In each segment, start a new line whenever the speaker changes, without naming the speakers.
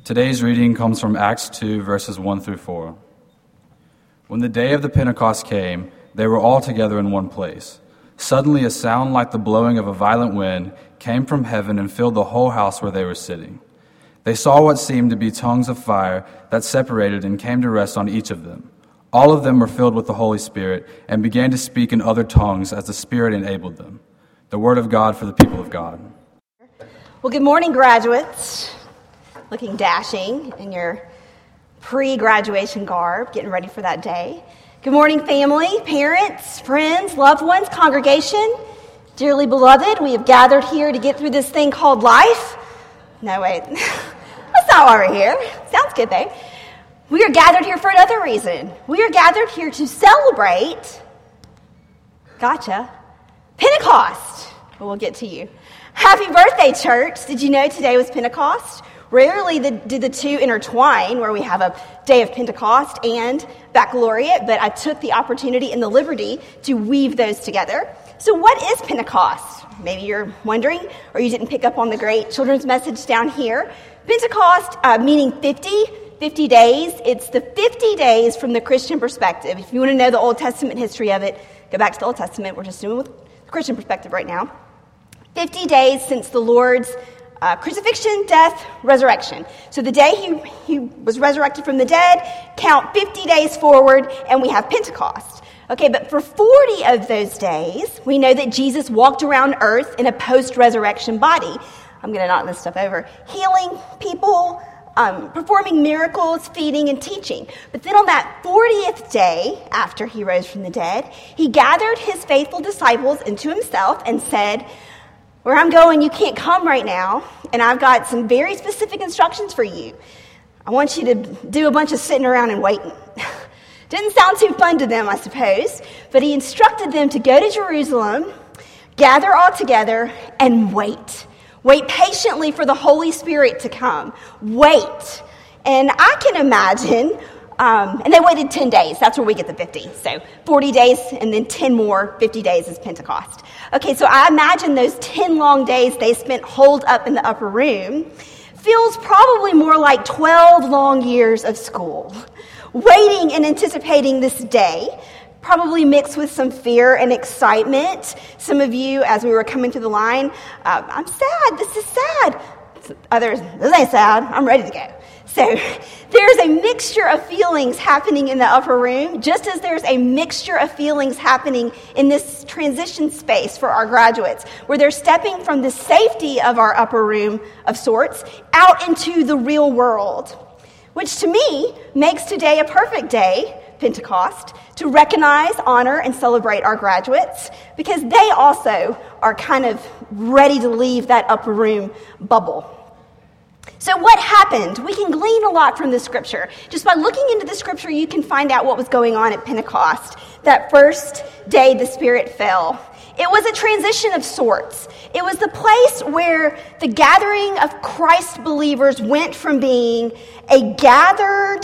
Today's reading comes from Acts 2, verses 1 through 4. When the day of the Pentecost came, they were all together in one place. Suddenly a sound like the blowing of a violent wind came from heaven and filled the whole house where they were sitting. They saw what seemed to be tongues of fire that separated and came to rest on each of them. All of them were filled with the Holy Spirit and began to speak in other tongues as the Spirit enabled them. The word of God for the people of God.
Well, good morning, graduates. Looking dashing in your pre-graduation garb, getting ready for that day. Good morning, family, parents, friends, loved ones, congregation. Dearly beloved, we have gathered here to get through this thing called life. No, wait. That's not why we're here. Sounds good, though. We are gathered here for another reason. We are gathered here to celebrate, Pentecost. Well, we'll get to you. Happy birthday, church. Did you know today was Pentecost? Rarely do the two intertwine, where we have a day of Pentecost and baccalaureate, but I took the opportunity and the liberty to weave those together. So what is Pentecost? Maybe you're wondering, or you didn't pick up on the great children's message down here. Pentecost, meaning 50 days. It's the 50 days from the Christian perspective. If you want to know the Old Testament history of it, go back to the Old Testament. We're just doing with the Christian perspective right now. 50 days since the Lord's crucifixion, death, resurrection. So the day he was resurrected from the dead, count 50 days forward, and we have Pentecost. Okay, but for 40 of those days, we know that Jesus walked around earth in a post-resurrection body. I'm going to knock this stuff over. Healing people, performing miracles, feeding, and teaching. But then on that 40th day, after he rose from the dead, he gathered his faithful disciples into himself and said, "Where I'm going, you can't come right now, and I've got some very specific instructions for you. I want you to do a bunch of sitting around and waiting." Didn't sound too fun to them, I suppose, but he instructed them to go to Jerusalem, gather all together, and wait. Wait patiently for the Holy Spirit to come. Wait. And I can imagine, and they waited 10 days. That's where we get the 50. So 40 days and then 10 more, 50 days is Pentecost. Okay, so I imagine those 10 long days they spent holed up in the upper room feels probably more like 12 long years of school. Waiting and anticipating this day, probably mixed with some fear and excitement. Some of you, as we were coming through the line, "I'm sad, this is sad." Others, "This ain't sad, I'm ready to go." So there's a mixture of feelings happening in the upper room, just as there's a mixture of feelings happening in this transition space for our graduates, where they're stepping from the safety of our upper room of sorts out into the real world, which to me makes today a perfect day, Pentecost, to recognize, honor, and celebrate our graduates, because they also are kind of ready to leave that upper room bubble. So what happened? We can glean a lot from the scripture. Just by looking into the scripture, you can find out what was going on at Pentecost, that first day the Spirit fell. It was a transition of sorts. It was the place where the gathering of Christ believers went from being a gathered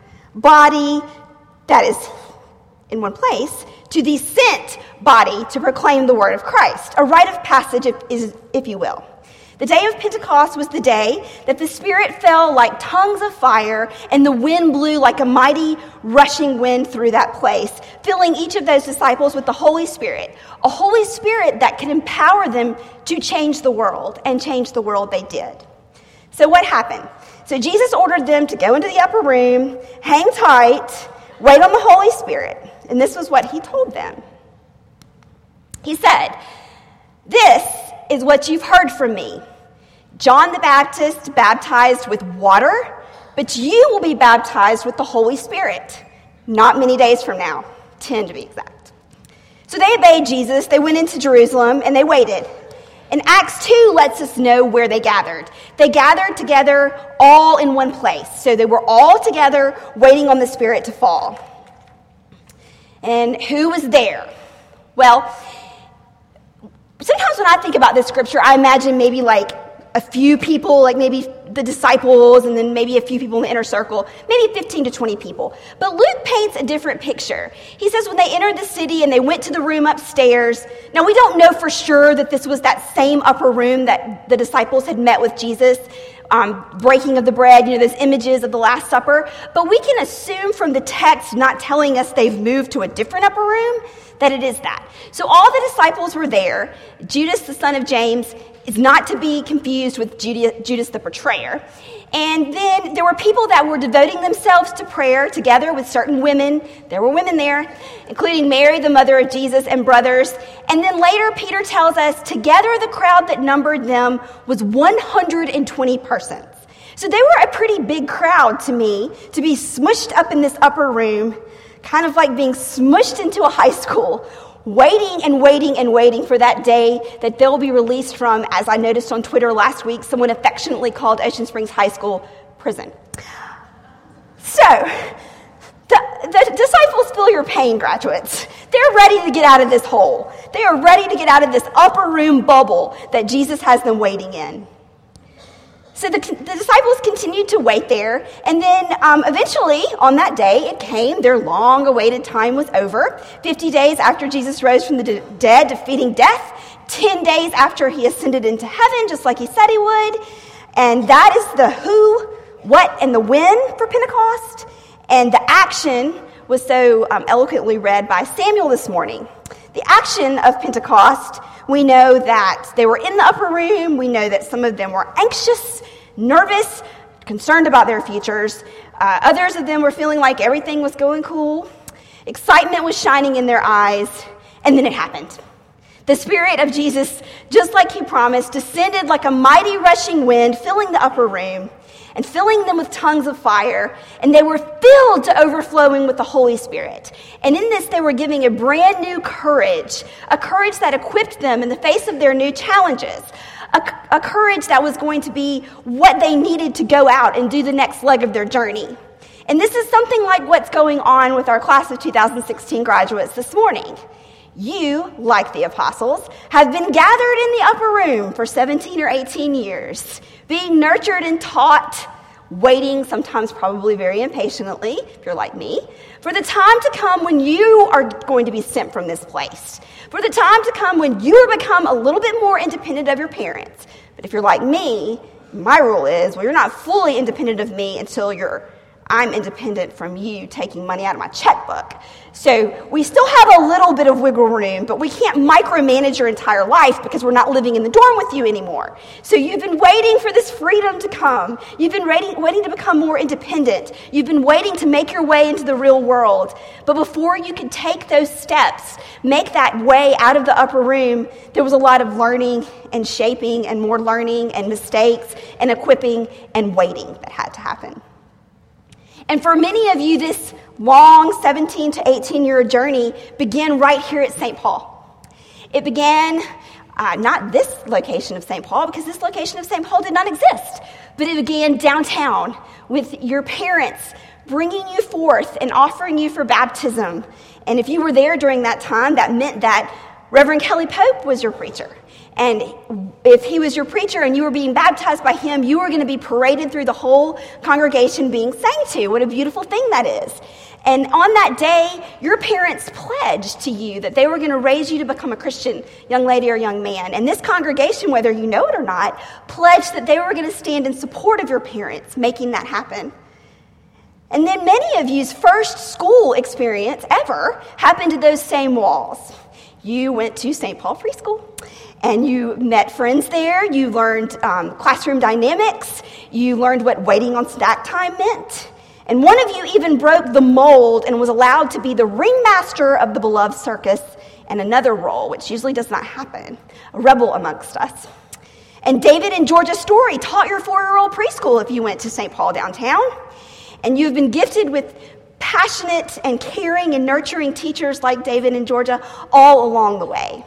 body that is in one place to the sent body to proclaim the word of Christ, a rite of passage, if you will. The day of Pentecost was the day that the Spirit fell like tongues of fire and the wind blew like a mighty rushing wind through that place, filling each of those disciples with the Holy Spirit, a Holy Spirit that could empower them to change the world, and change the world they did. So what happened? So Jesus ordered them to go into the upper room, hang tight, wait on the Holy Spirit, and this was what he told them. He said, "This is what you've heard from me. John the Baptist baptized with water, but you will be baptized with the Holy Spirit not many days from now, 10 to be exact." So they obeyed Jesus, they went into Jerusalem, and they waited. And Acts 2 lets us know where they gathered. They gathered together all in one place. So they were all together waiting on the Spirit to fall. And who was there? Well, sometimes when I think about this scripture, I imagine maybe like a few people, like maybe the disciples, and then maybe a few people in the inner circle, maybe 15 to 20 people. But Luke paints a different picture. He says when they entered the city and they went to the room upstairs, now we don't know for sure that this was that same upper room that the disciples had met with Jesus. breaking of the bread, those images of the Last Supper. But we can assume from the text not telling us they've moved to a different upper room that it is that. So all the disciples were there. Judas, the son of James, is not to be confused with Judas the betrayer. And then there were people that were devoting themselves to prayer together with certain women. There were women there, including Mary, the mother of Jesus, and brothers. And then later, Peter tells us, together the crowd that numbered them was 120 persons. So they were a pretty big crowd to me, to be smushed up in this upper room, kind of like being smushed into a high school, waiting and waiting and waiting for that day that they'll be released from, as I noticed on Twitter last week, someone affectionately called Ocean Springs High School prison. So, the disciples feel your pain, graduates. They're ready to get out of this hole. They are ready to get out of this upper room bubble that Jesus has them waiting in. So the disciples continued to wait there, and then eventually, on that day, it came. Their long-awaited time was over. 50 days after Jesus rose from the dead, defeating death. 10 days after he ascended into heaven, just like he said he would. And that is the who, what, and the when for Pentecost. And the action was so eloquently read by Samuel this morning. The action of Pentecost, we know that they were in the upper room. We know that some of them were anxious, nervous, concerned about their futures. Others of them were feeling like everything was going cool. Excitement was shining in their eyes. And then it happened. The Spirit of Jesus, just like he promised, descended like a mighty rushing wind, filling the upper room and filling them with tongues of fire, and they were filled to overflowing with the Holy Spirit. And in this, they were giving a brand new courage, a courage that equipped them in the face of their new challenges, a courage that was going to be what they needed to go out and do the next leg of their journey. And this is something like what's going on with our class of 2016 graduates this morning. You, like the apostles, have been gathered in the upper room for 17 or 18 years, being nurtured and taught, waiting, sometimes probably very impatiently, if you're like me, for the time to come when you are going to be sent from this place, for the time to come when you are become a little bit more independent of your parents. But if you're like me, my rule is, well, you're not fully independent of me until I'm independent from you taking money out of my checkbook. So we still have a little bit of wiggle room, but we can't micromanage your entire life because we're not living in the dorm with you anymore. So you've been waiting for this freedom to come. You've been waiting to become more independent. You've been waiting to make your way into the real world. But before you could take those steps, make that way out of the upper room, there was a lot of learning and shaping and more learning and mistakes and equipping and waiting that had to happen. And for many of you, this long 17 to 18-year journey began right here at St. Paul. It began not this location of St. Paul, because this location of St. Paul did not exist, but it began downtown with your parents bringing you forth and offering you for baptism. And if you were there during that time, that meant that Reverend Kelly Pope was your preacher. And if he was your preacher and you were being baptized by him, you were going to be paraded through the whole congregation being sang to. What a beautiful thing that is. And on that day, your parents pledged to you that they were going to raise you to become a Christian young lady or young man. And this congregation, whether you know it or not, pledged that they were going to stand in support of your parents making that happen. And then many of you's first school experience ever happened to those same walls. You went to St. Paul Preschool. And you met friends there. You learned classroom dynamics. You learned what waiting on snack time meant. And one of you even broke the mold and was allowed to be the ringmaster of the beloved circus and another role, which usually does not happen, a rebel amongst us. And David and Georgia Story taught your 4-year-old preschool if you went to St. Paul downtown. And you've been gifted with passionate and caring and nurturing teachers like David and Georgia all along the way.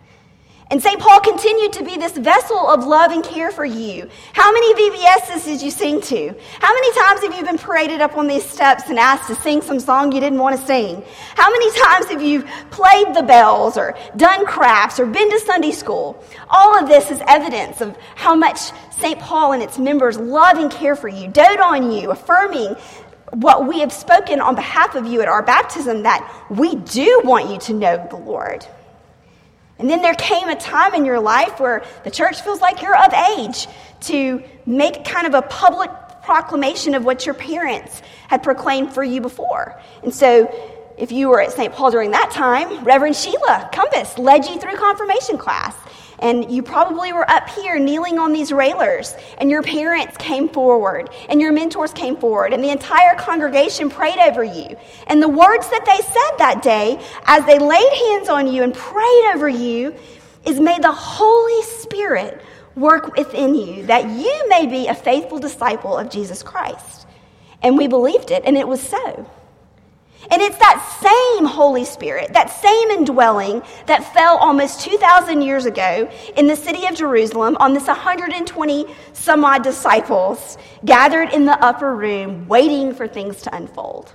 And St. Paul continued to be this vessel of love and care for you. How many VBSs did you sing to? How many times have you been paraded up on these steps and asked to sing some song you didn't want to sing? How many times have you played the bells or done crafts or been to Sunday school? All of this is evidence of how much St. Paul and its members love and care for you, dote on you, affirming what we have spoken on behalf of you at our baptism, that we do want you to know the Lord. And then there came a time in your life where the church feels like you're of age to make kind of a public proclamation of what your parents had proclaimed for you before. And so if you were at St. Paul during that time, Reverend Sheila Cumbus led you through confirmation class. And you probably were up here kneeling on these railers, and your parents came forward, and your mentors came forward, and the entire congregation prayed over you. And the words that they said that day, as they laid hands on you and prayed over you, is, may the Holy Spirit work within you, that you may be a faithful disciple of Jesus Christ. And we believed it, and it was so. And it's that same Holy Spirit, that same indwelling that fell almost 2,000 years ago in the city of Jerusalem on this 120 some odd disciples gathered in the upper room waiting for things to unfold.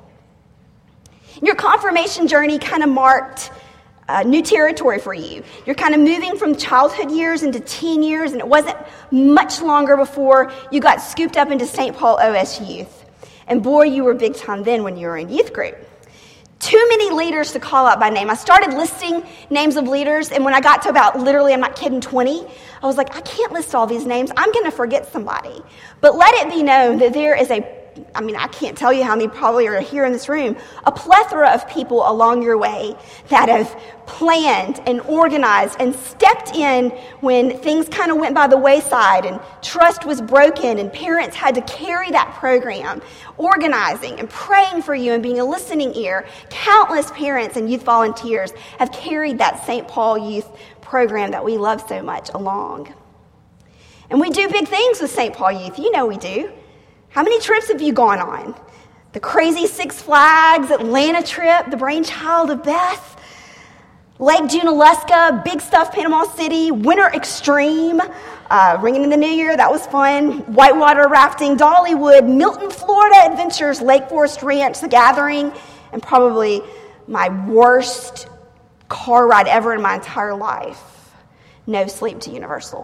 Your confirmation journey kind of marked new territory for you. You're kind of moving from childhood years into teen years, and it wasn't much longer before you got scooped up into St. Paul OS Youth. And boy, you were big time then when you were in youth group. Too many leaders to call out by name. I started listing names of leaders, and when I got to about, literally, I'm not kidding, 20, I was like, I can't list all these names. I'm going to forget somebody. But let it be known that there is I can't tell you how many probably are here in this room, a plethora of people along your way that have planned and organized and stepped in when things kind of went by the wayside and trust was broken and parents had to carry that program, organizing and praying for you and being a listening ear. Countless parents and youth volunteers have carried that St. Paul Youth program that we love so much along. And we do big things with St. Paul Youth. You know we do. How many trips have you gone on? The crazy Six Flags Atlanta trip, the brainchild of Beth, Lake Junaluska, Big Stuff Panama City, Winter Extreme, ringing in the new year, that was fun, whitewater rafting, Dollywood, Milton, Florida Adventures, Lake Forest Ranch, The Gathering, and probably my worst car ride ever in my entire life, No Sleep to Universal.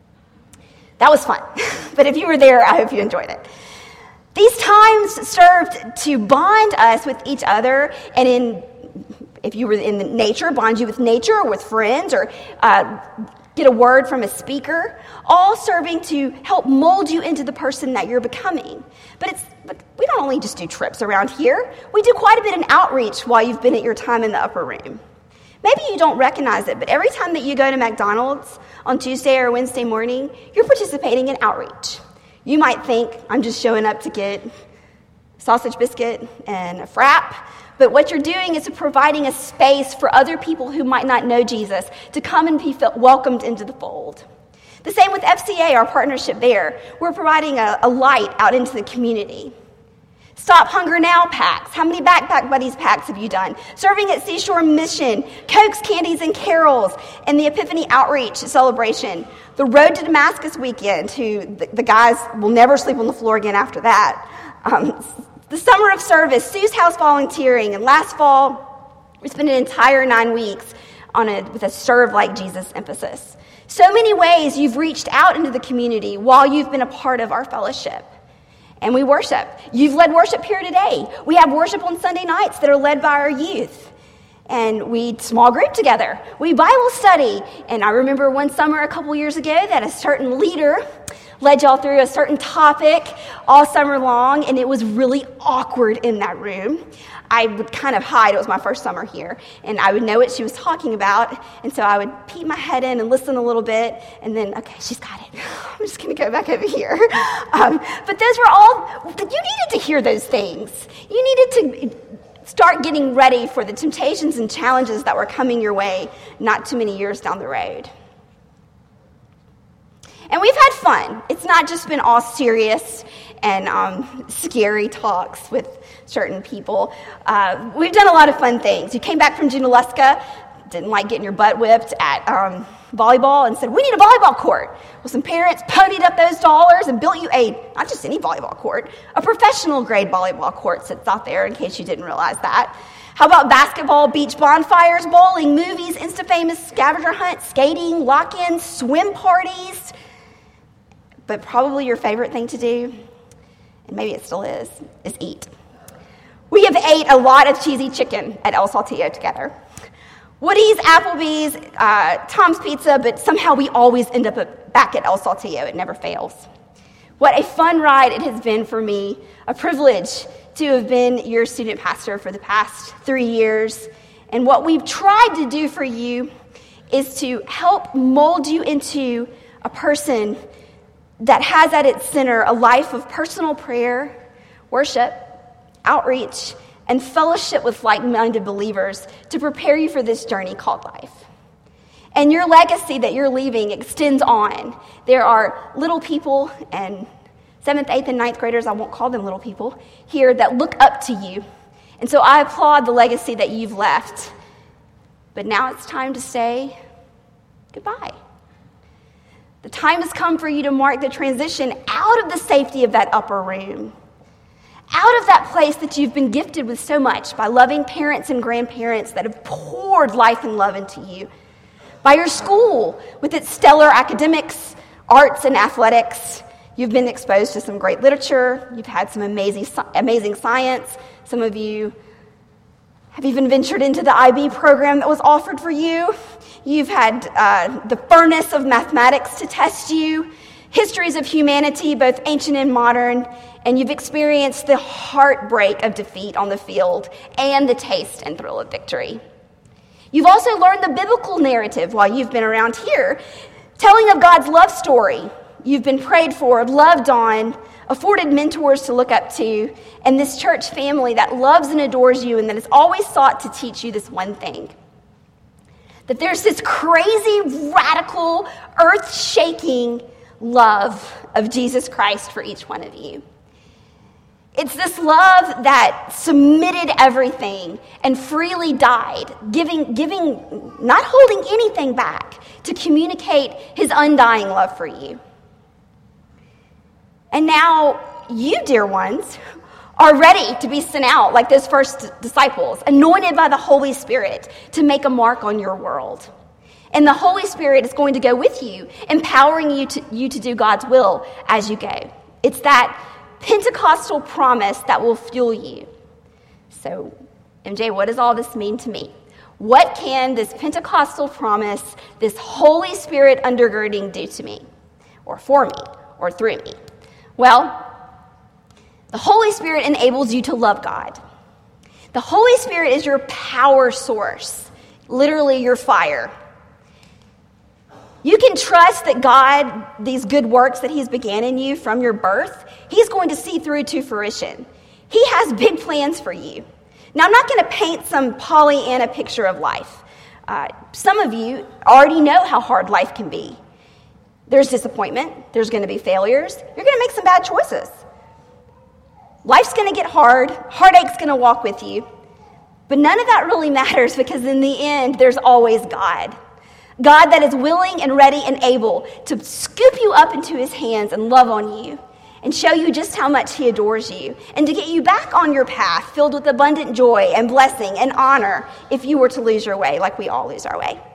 That was fun, but if you were there, I hope you enjoyed it. These times served to bond us with each other, and if you were in nature, bond you with nature or with friends, or get a word from a speaker, all serving to help mold you into the person that you're becoming. But we don't only just do trips around here. We do quite a bit in outreach while you've been at your time in the upper room. Maybe you don't recognize it, but every time that you go to McDonald's on Tuesday or Wednesday morning, you're participating in outreach. You might think, I'm just showing up to get sausage biscuit and a frap, but what you're doing is providing a space for other people who might not know Jesus to come and be welcomed into the fold. The same with FCA, our partnership there. We're providing a light out into the community. Stop Hunger Now packs. How many Backpack Buddies packs have you done? Serving at Seashore Mission, Cokes, Candies, and Carols, and the Epiphany Outreach celebration. The Road to Damascus weekend, the guys will never sleep on the floor again after that. The Summer of Service, Sue's House volunteering, and last fall, we spent an entire 9 weeks with a Serve Like Jesus emphasis. So many ways you've reached out into the community while you've been a part of our fellowship. And we worship. You've led worship here today. We have worship on Sunday nights that are led by our youth. And we small group together. We Bible study. And I remember one summer a couple years ago that a certain leader led y'all through a certain topic all summer long, and it was really awkward in that room. I would kind of hide. It was my first summer here, and I would know what she was talking about, and so I would peek my head in and listen a little bit, and then, okay, she's got it. I'm just going to go back over here. But those were all, you needed to hear those things. You needed to start getting ready for the temptations and challenges that were coming your way not too many years down the road. And we've had fun. It's not just been all serious and scary talks with certain people. We've done a lot of fun things. You came back from Junaluska, didn't like getting your butt whipped at volleyball, and said, we need a volleyball court. Well, some parents ponied up those dollars and built you not just any volleyball court, a professional grade volleyball court sits out there in case you didn't realize that. How about basketball, beach bonfires, bowling, movies, Insta-famous scavenger hunts, skating, lock-ins, swim parties? But probably your favorite thing to do, and maybe it still is eat. We have ate a lot of cheesy chicken at El Saltillo together. Woody's, Applebee's, Tom's Pizza, but somehow we always end up back at El Saltillo. It never fails. What a fun ride it has been for me, a privilege to have been your student pastor for the past 3 years. And what we've tried to do for you is to help mold you into a person that has at its center a life of personal prayer, worship, outreach, and fellowship with like-minded believers to prepare you for this journey called life. And your legacy that you're leaving extends on. There are little people and 7th, 8th, and 9th graders, I won't call them little people, here that look up to you. And so I applaud the legacy that you've left. But now it's time to say goodbye. The time has come for you to mark the transition out of the safety of that upper room, out of that place that you've been gifted with so much by loving parents and grandparents that have poured life and love into you, by your school with its stellar academics, arts, and athletics. You've been exposed to some great literature. You've had some amazing science. Some of you have even ventured into the IB program that was offered for you. You've had the furnace of mathematics to test you, histories of humanity, both ancient and modern, and you've experienced the heartbreak of defeat on the field and the taste and thrill of victory. You've also learned the biblical narrative while you've been around here, telling of God's love story. You've been prayed for, loved on, afforded mentors to look up to, and this church family that loves and adores you and that has always sought to teach you this one thing: that there's this crazy, radical, earth-shaking love of Jesus Christ for each one of you. It's this love that submitted everything and freely died, giving, not holding anything back, to communicate his undying love for you. And now you, dear ones, are ready to be sent out like those first disciples, anointed by the Holy Spirit to make a mark on your world. And the Holy Spirit is going to go with you, empowering you to do God's will as you go. It's that Pentecostal promise that will fuel you. So, MJ, what does all this mean to me? What can this Pentecostal promise, this Holy Spirit undergirding do to me, or for me, or through me? Well, the Holy Spirit enables you to love God. The Holy Spirit is your power source, literally your fire. You can trust that God, these good works that he's began in you from your birth, he's going to see through to fruition. He has big plans for you. Now, I'm not going to paint some Pollyanna picture of life. Some of you already know how hard life can be. There's disappointment. There's going to be failures. You're going to make some bad choices. Life's going to get hard. Heartache's going to walk with you. But none of that really matters, because in the end, there's always God. God that is willing and ready and able to scoop you up into his hands and love on you and show you just how much he adores you, and to get you back on your path filled with abundant joy and blessing and honor if you were to lose your way, like we all lose our way.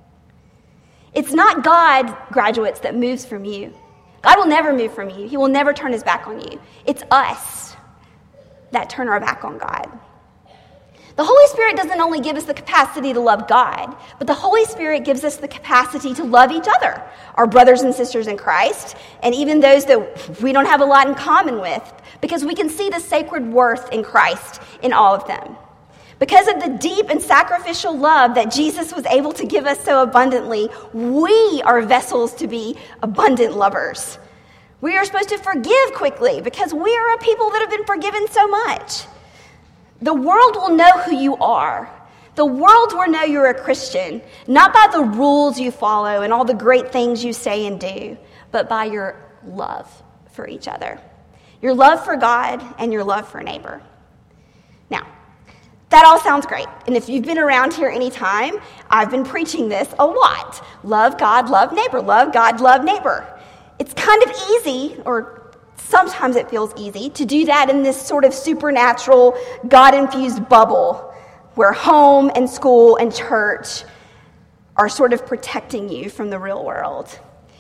It's not God, graduates, that moves from you. God will never move from you. He will never turn his back on you. It's us that turn our back on God. The Holy Spirit doesn't only give us the capacity to love God, but the Holy Spirit gives us the capacity to love each other, our brothers and sisters in Christ, and even those that we don't have a lot in common with, because we can see the sacred worth in Christ in all of them. Because of the deep and sacrificial love that Jesus was able to give us so abundantly, we are vessels to be abundant lovers. We are supposed to forgive quickly because we are a people that have been forgiven so much. The world will know who you are. The world will know you're a Christian, not by the rules you follow and all the great things you say and do, but by your love for each other, your love for God and your love for neighbor. Now, that all sounds great. And if you've been around here any time, I've been preaching this a lot. Love God, love neighbor. Love God, love neighbor. It's kind of easy, or sometimes it feels easy, to do that in this sort of supernatural, God-infused bubble where home and school and church are sort of protecting you from the real world.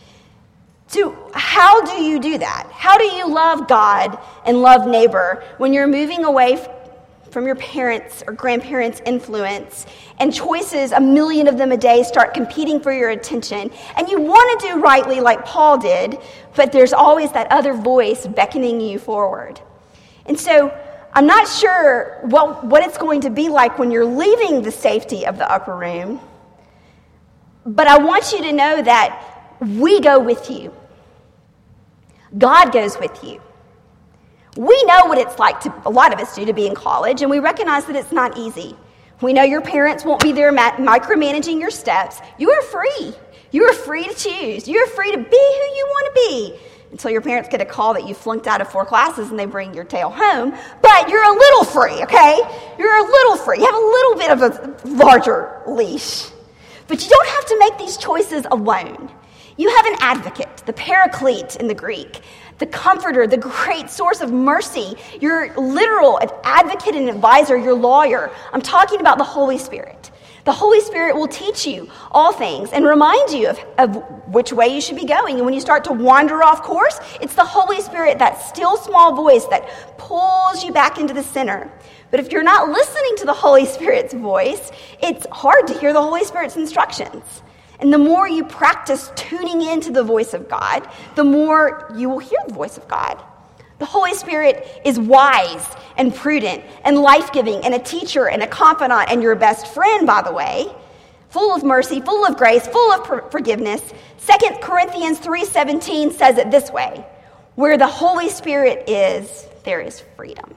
So how do you do that? How do you love God and love neighbor when you're moving away from your parents' or grandparents' influence, and choices, a million of them a day, start competing for your attention, and you want to do rightly like Paul did, but there's always that other voice beckoning you forward. And so I'm not sure what it's going to be like when you're leaving the safety of the upper room, but I want you to know that we go with you. God goes with you. We know what it's like, a lot of us do, to be in college, and we recognize that it's not easy. We know your parents won't be there micromanaging your steps. You are free. You are free to choose. You are free to be who you want to be until your parents get a call that you flunked out of 4 classes and they bring your tail home. But you're a little free, okay? You're a little free. You have a little bit of a larger leash. But you don't have to make these choices alone. You have an advocate, the paraclete in the Greek, the comforter, the great source of mercy, your literal advocate and advisor, your lawyer. I'm talking about the Holy Spirit. The Holy Spirit will teach you all things and remind you of which way you should be going. And when you start to wander off course, it's the Holy Spirit, that still small voice that pulls you back into the center. But if you're not listening to the Holy Spirit's voice, it's hard to hear the Holy Spirit's instructions. And the more you practice tuning into the voice of God, the more you will hear the voice of God. The Holy Spirit is wise and prudent and life-giving and a teacher and a confidant and your best friend, by the way, full of mercy, full of grace, full of forgiveness. 2 Corinthians 3:17 says it this way: where the Holy Spirit is, there is freedom.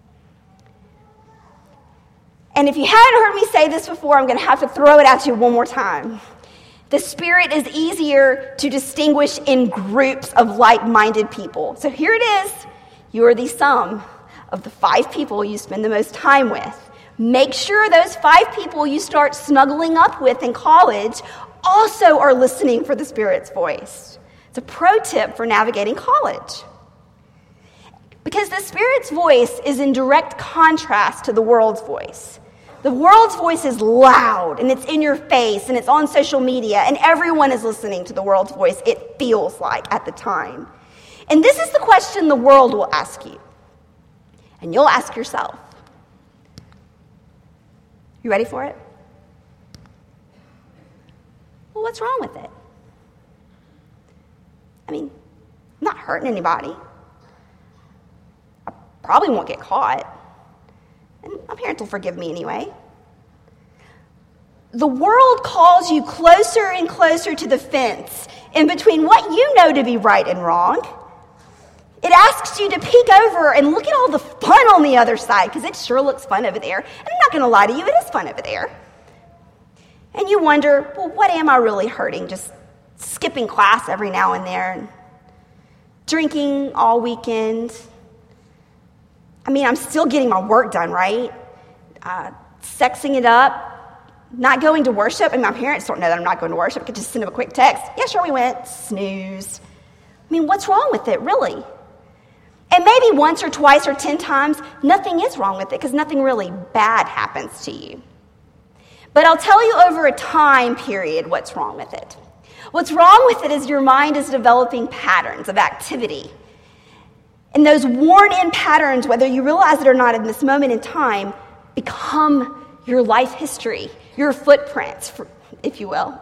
And if you haven't heard me say this before, I'm going to have to throw it at you one more time. The Spirit is easier to distinguish in groups of like-minded people. So here it is. You are the sum of the 5 people you spend the most time with. Make sure those 5 people you start snuggling up with in college also are listening for the Spirit's voice. It's a pro tip for navigating college. Because the Spirit's voice is in direct contrast to the world's voice. The world's voice is loud, and it's in your face, and it's on social media, and everyone is listening to the world's voice, it feels like, at the time. And this is the question the world will ask you. And you'll ask yourself. You ready for it? Well, what's wrong with it? I mean, I'm not hurting anybody. I probably won't get caught. And my parents will forgive me anyway. The world calls you closer and closer to the fence in between what you know to be right and wrong. It asks you to peek over and look at all the fun on the other side, because it sure looks fun over there. And I'm not going to lie to you, it is fun over there. And you wonder, well, what am I really hurting? Just skipping class every now and then, drinking all weekend. I mean, I'm still getting my work done, right? Sexing it up, not going to worship. And my parents don't know that I'm not going to worship. I could just send them a quick text. Yeah, sure, we went. Snooze. I mean, what's wrong with it, really? And maybe once or twice or 10 times, nothing is wrong with it because nothing really bad happens to you. But I'll tell you over a time period what's wrong with it. What's wrong with it is your mind is developing patterns of activity. And those worn-in patterns, whether you realize it or not in this moment in time, become your life history, your footprints, if you will.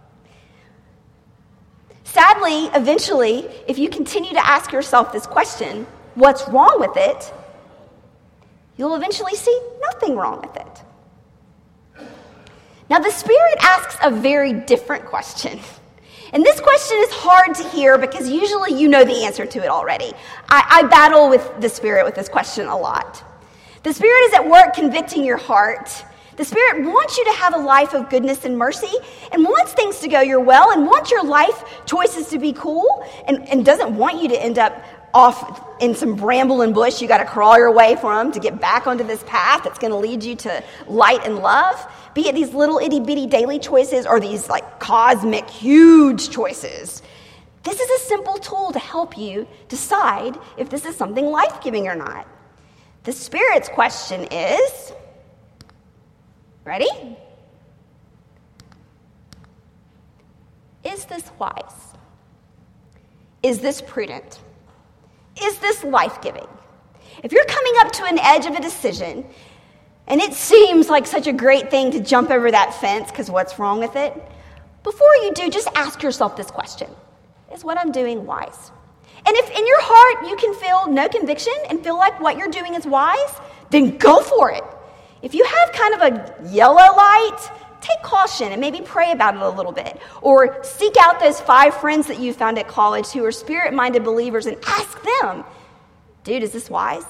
Sadly, eventually, if you continue to ask yourself this question, what's wrong with it, you'll eventually see nothing wrong with it. Now, the Spirit asks a very different question. And this question is hard to hear because usually you know the answer to it already. I battle with the Spirit with this question a lot. The Spirit is at work convicting your heart. The Spirit wants you to have a life of goodness and mercy and wants things to go your well and wants your life choices to be cool and doesn't want you to end up off in some bramble and bush you got to crawl your way from to get back onto this path that's going to lead you to light and love. Be it these little itty-bitty daily choices or these like cosmic, huge choices. This is a simple tool to help you decide if this is something life-giving or not. The Spirit's question is, ready? Is this wise? Is this prudent? Is this life-giving? If you're coming up to an edge of a decision, And it seems like such a great thing to jump over that fence, because what's wrong with it? Before you do, just ask yourself this question. Is what I'm doing wise? And if in your heart you can feel no conviction and feel like what you're doing is wise, then go for it. If you have kind of a yellow light, take caution and maybe pray about it a little bit. Or seek out those 5 friends that you found at college who are spirit-minded believers and ask them, dude, is this wise?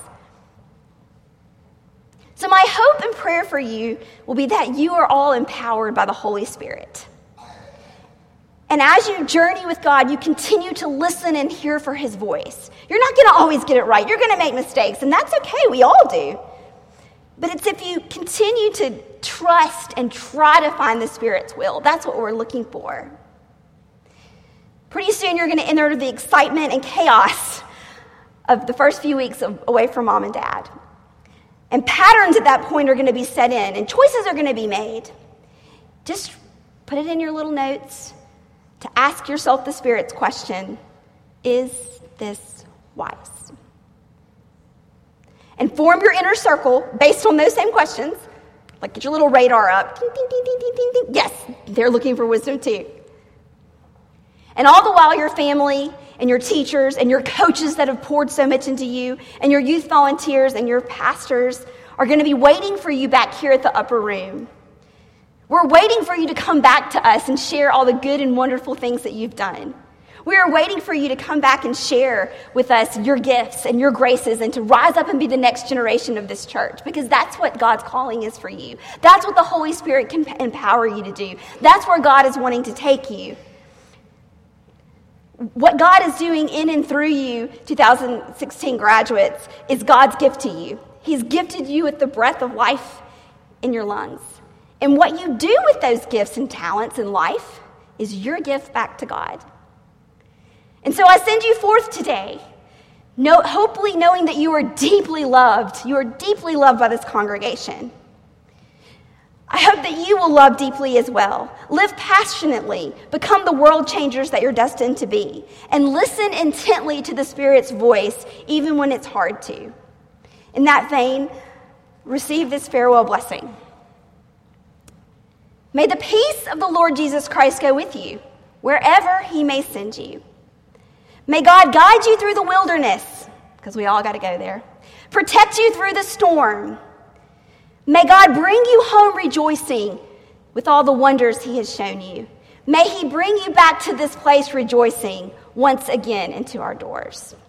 So my hope and prayer for you will be that you are all empowered by the Holy Spirit. And as you journey with God, you continue to listen and hear for his voice. You're not going to always get it right. You're going to make mistakes, and that's okay. We all do. But it's if you continue to trust and try to find the Spirit's will. That's what we're looking for. Pretty soon you're going to enter the excitement and chaos of the first few weeks away from mom and dad. And patterns at that point are going to be set in, and choices are going to be made. Just put it in your little notes to ask yourself the Spirit's question, is this wise? And form your inner circle based on those same questions. Like get your little radar up. Ding, ding, ding, ding, ding, ding, ding. Yes, they're looking for wisdom too. And all the while your family and your teachers and your coaches that have poured so much into you and your youth volunteers and your pastors are going to be waiting for you back here at the upper room. We're waiting for you to come back to us and share all the good and wonderful things that you've done. We are waiting for you to come back and share with us your gifts and your graces and to rise up and be the next generation of this church, because that's what God's calling is for you. That's what the Holy Spirit can empower you to do. That's where God is wanting to take you. What God is doing in and through you, 2016 graduates, is God's gift to you. He's gifted you with the breath of life in your lungs. And what you do with those gifts and talents in life is your gift back to God. And so I send you forth today, hopefully knowing that you are deeply loved. You are deeply loved by this congregation. I hope that you will love deeply as well. Live passionately. Become the world changers that you're destined to be. And listen intently to the Spirit's voice, even when it's hard to. In that vein, receive this farewell blessing. May the peace of the Lord Jesus Christ go with you, wherever he may send you. May God guide you through the wilderness, because we all got to go there. Protect you through the storm. May God bring you home rejoicing with all the wonders he has shown you. May he bring you back to this place rejoicing once again into our doors.